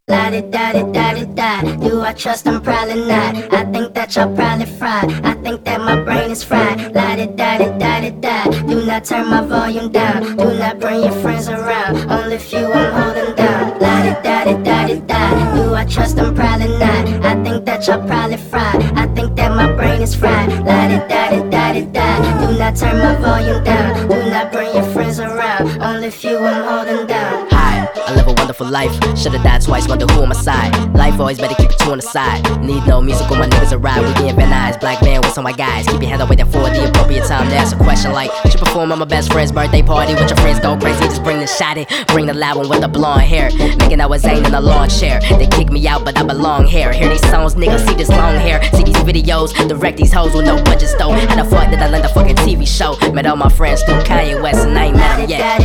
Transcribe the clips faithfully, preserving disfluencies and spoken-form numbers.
La di da di da di da. Do I trust? I'm probably not. I think that y'all probably fried. I think that my brain is fried. La di da di da di da. Do not turn my volume down. Do not bring your friends around. Only few I'm holding down. La di da di da di da. Do I trust? I'm probably not. I think that y'all probably fried. I think that my brain is fried. La di da di da di da. Do not turn my volume down. Do not bring your friends around. Only few I'm holding down. Hi, I live a wonderful life. Should've died twice, wonder who on my side. Life always better keep it two on the side. Need no music when my niggas arrive. We being Van Nuys, black man with some white guys. Keep your hands up waiting for the appropriate time to ask a question like, should perform at my best friend's birthday party with your friends go crazy. Just bring the shot in, bring the loud one with the blonde hair. Making out with Zane in a lawn chair. They kick me out, but I belong here. Hear these songs, niggas, see this long hair. See these videos, direct these hoes with no budget though. How the fuck did I land a fucking T V show? Met all my friends through Kanye West and I ain't met him yet.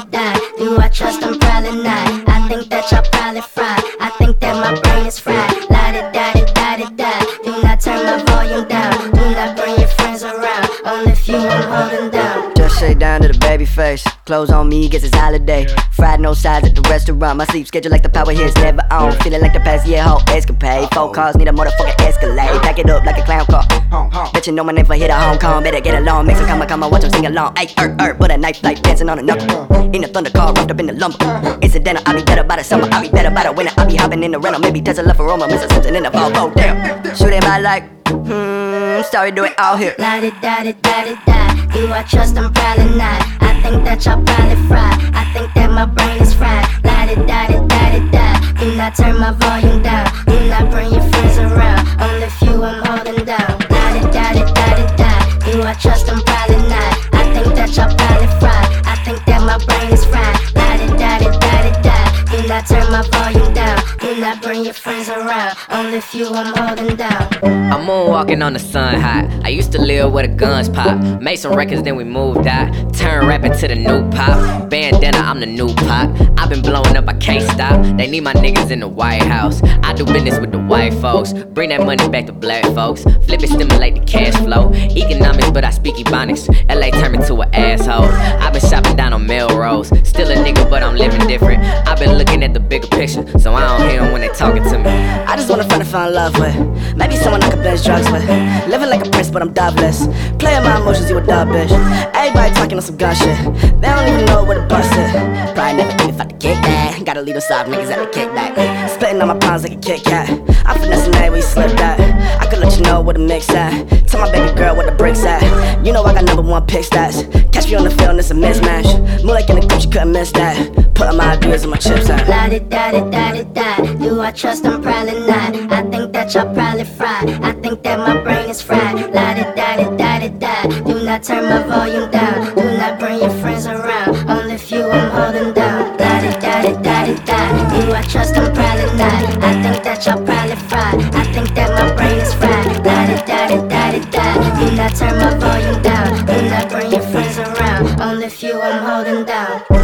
Do I trust? I'm probably not. I think that y'all probably fried. I think that my brain is fried. La di da di da di da. Do not turn my volume down. Do not bring your friends around. Only few I'm holding down. Just shake down to the baby face. Clothes on me, guess it's holiday. Fried no sides at the restaurant. My sleep schedule like the power here is never on. Feeling like the past year whole escapade. Four cars need a motherfucking Escalade. Back it up like a clown car. Bet you know my name for hit a Hong Kong. Better get along, make some come come watch them sing along. Ay, er, er, but a knife like dancing on a knuckle. In the thunder car, wrapped up in the lumber. Incidental, I'll be better by the summer. I'll be better by the winter. I'll be hopping in the rental. Maybe Tesla for Roma. Missing something in the fall. Oh, damn. Shooting my like, hmm, sorry, do it all here. La di da di da di da. Do I trust? I'm probably not. I think that y'all probably fried. I think that my brain is fried. La di da di da di da. Do not turn my volume down. Do not bring your friends around. Only few I'm holding down. La di da di da di da. Do I trust? I'm probably not. I think that y'all probably fried. I think that my brain is fried. La di da di da di da. Do not turn my volume down. Do not bring your friends around. Only few I'm holding down. I'm moonwalking on the sun hot. I used to live where the guns pop. Made some records, then we moved out. Turn rap into the new pop. Bandana, I'm the new pop. I've been blowing up, I can't stop. They need my niggas in the White House. I do business with the white folks. Bring that money back to black folks. Flip it, stimulate the cash flow. Economics, but I speak Ebonics. L A turned me to an asshole. I've been shopping down on Melrose. Still a nigga, but I'm living different. I've been looking at the bigger picture, so I don't hear them when they talking to me. I just wanna find a find love with. Maybe someone I could bless drugs with. Living like a prince, but I'm jobless. Playing my emotions, you a dub bitch. Everybody talking on some gun shit. They don't even know where the bus is. Probably never even fight the kick that. Gotta leave those soft niggas at the kickback. Splitting on my pounds like a Kit Kat. I'm finessing that where you slip that. I could let you know where the mix at. Tell my baby girl where the bricks at. You know I got number one pick stats. Catch me on the field and it's a mismatch. Move like in the coach, you couldn't miss that. Putting my ideas on my chips at. La di da di da di da. Do I trust? I'm probably not. I think that y'all probably fried. I think that my brain is fried. La di da di da di da. Do not turn my volume down. Do not bring your friends around. Only few I'm holding down. La di da di da di da. Do I trust? I'm probably not. I think that y'all probably fried. I think that my brain is fried. La di da di da di da. Do not turn my volume down. Do not bring your friends around. Only few I'm holding down.